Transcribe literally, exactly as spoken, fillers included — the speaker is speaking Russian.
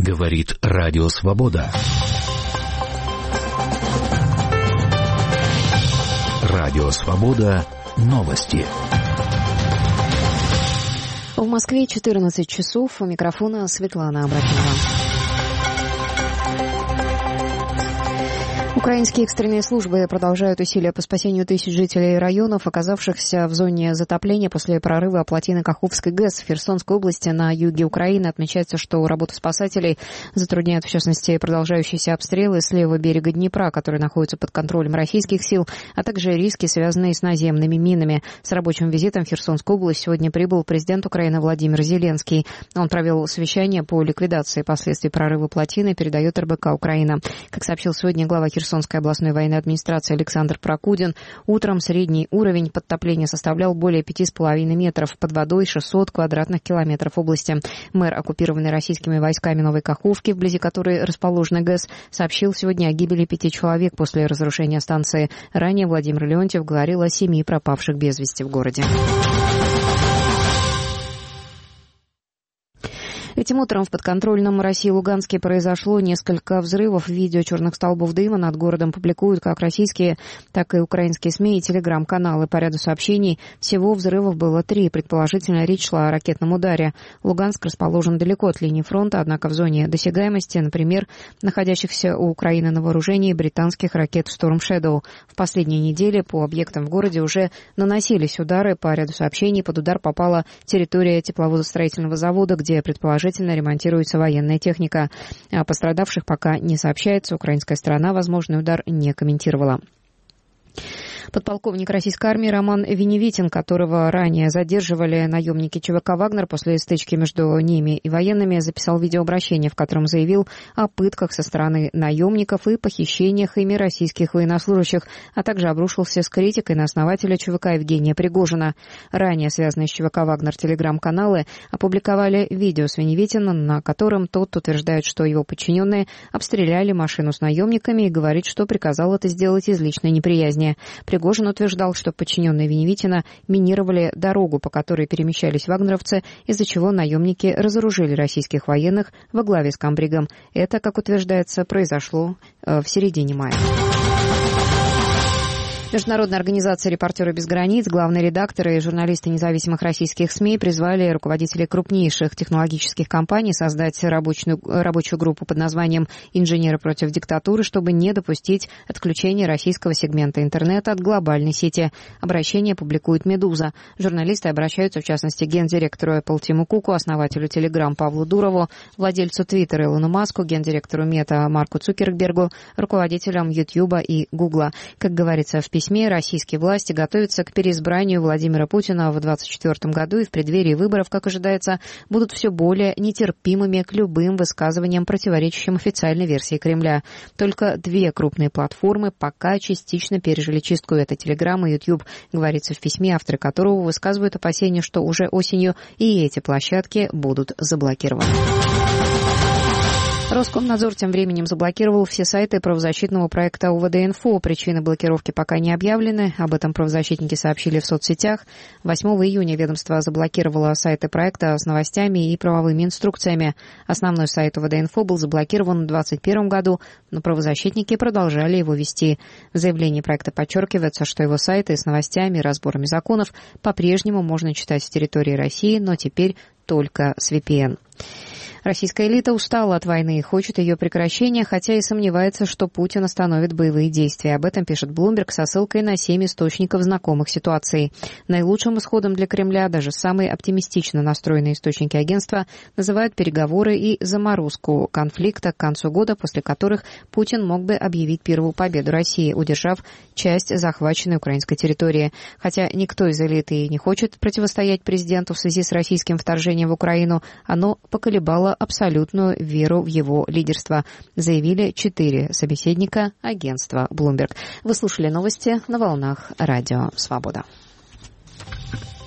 Говорит Радио Свобода. Радио Свобода. Новости. В Москве четырнадцать часов. У микрофона Светлана Абракова. Украинские экстренные службы продолжают усилия по спасению тысяч жителей районов, оказавшихся в зоне затопления после прорыва плотины Каховской ГЭС в Херсонской области на юге Украины. Отмечается, что работу спасателей затрудняют, в частности, продолжающиеся обстрелы с левого берега Днепра, который находится под контролем российских сил, а также риски, связанные с наземными минами. С рабочим визитом в Херсонскую область сегодня прибыл президент Украины Владимир Зеленский. Он провел совещание по ликвидации последствий прорыва плотины, передает эр бэ ка Украина. Как сообщил сегодня глава Херсонской областной военной администрации Александр Прокудин, утром средний уровень подтопления составлял более пяти с половиной метров, под водой шестьсот квадратных километров области. Мэр оккупированной российскими войсками Новой Каховки, вблизи которой расположена ГЭС, сообщил сегодня о гибели пяти человек после разрушения станции. Ранее Владимир Леонтьев говорил о семи пропавших без вести в городе. Этим утром в подконтрольном России Луганске произошло несколько взрывов. Видео черных столбов дыма над городом публикуют как российские, так и украинские СМИ и телеграм-каналы. По ряду сообщений всего взрывов было три. Предположительно, речь шла о ракетном ударе. Луганск расположен далеко от линии фронта, однако в зоне досягаемости, например, находящихся у Украины на вооружении британских ракет Storm Shadow. В последние недели по объектам в городе уже наносились удары. По ряду сообщений под удар попала территория тепловозостроительного завода, где предположительно ремонтируется военная техника. О пострадавших пока не сообщается. Украинская сторона возможный удар не комментировала. Подполковник российской армии Роман Веневитин, которого ранее задерживали наемники ЧВК «Вагнер» после стычки между ними и военными, записал видеообращение, в котором заявил о пытках со стороны наемников и похищениях ими российских военнослужащих, а также обрушился с критикой на основателя ЧВК Евгения Пригожина. Ранее связанные с ЧВК «Вагнер» телеграм-каналы опубликовали видео с Веневитиным, на котором тот утверждает, что его подчиненные обстреляли машину с наемниками и говорит, что приказал это сделать из личной неприязни. Пригожин утверждал, что подчиненные Веневитина минировали дорогу, по которой перемещались вагнеровцы, из-за чего наемники разоружили российских военных во главе с комбригом. Это, как утверждается, произошло в середине мая. Международная организация «Репортеры без границ», главные редакторы и журналисты независимых российских СМИ призвали руководителей крупнейших технологических компаний создать рабочую, рабочую группу под названием «Инженеры против диктатуры», чтобы не допустить отключения российского сегмента интернета от глобальной сети. Обращение публикует «Медуза». Журналисты обращаются, в частности, к гендиректору Apple Тиму Куку, основателю Telegram Павлу Дурову, владельцу Твиттера Илону Маску, гендиректору Мета Марку Цукербергу, руководителям Ютьюба и Гугла. Как говорится в письме, российские власти готовятся к переизбранию Владимира Путина в двадцать четвёртом году и в преддверии выборов, как ожидается, будут все более нетерпимыми к любым высказываниям, противоречащим официальной версии Кремля. Только две крупные платформы пока частично пережили чистку. Это Telegram и YouTube, говорится в письме, авторы которого высказывают опасения, что уже осенью и эти площадки будут заблокированы. Роскомнадзор тем временем заблокировал все сайты правозащитного проекта о вэ дэ инфо. Причины блокировки пока не объявлены. Об этом правозащитники сообщили в соцсетях. восьмого июня ведомство заблокировало сайты проекта с новостями и правовыми инструкциями. Основной сайт о вэ дэ инфо был заблокирован в двадцать первом году, но правозащитники продолжали его вести. В заявлении проекта подчеркивается, что его сайты с новостями и разборами законов по-прежнему можно читать с территории России, но теперь только с ви пи эн. Российская элита устала от войны и хочет ее прекращения, хотя и сомневается, что Путин остановит боевые действия. Об этом пишет Bloomberg со ссылкой на семь источников знакомых ситуаций. Наилучшим исходом для Кремля даже самые оптимистично настроенные источники агентства называют переговоры и заморозку конфликта к концу года, после которых Путин мог бы объявить первую победу России, удержав часть захваченной украинской территории. Хотя никто из элиты не хочет противостоять президенту в связи с российским вторжением в Украину, оно поколебало абсолютную веру в его лидерство, заявили четыре собеседника агентства Bloomberg. Вы слушали новости на волнах Радио Свобода.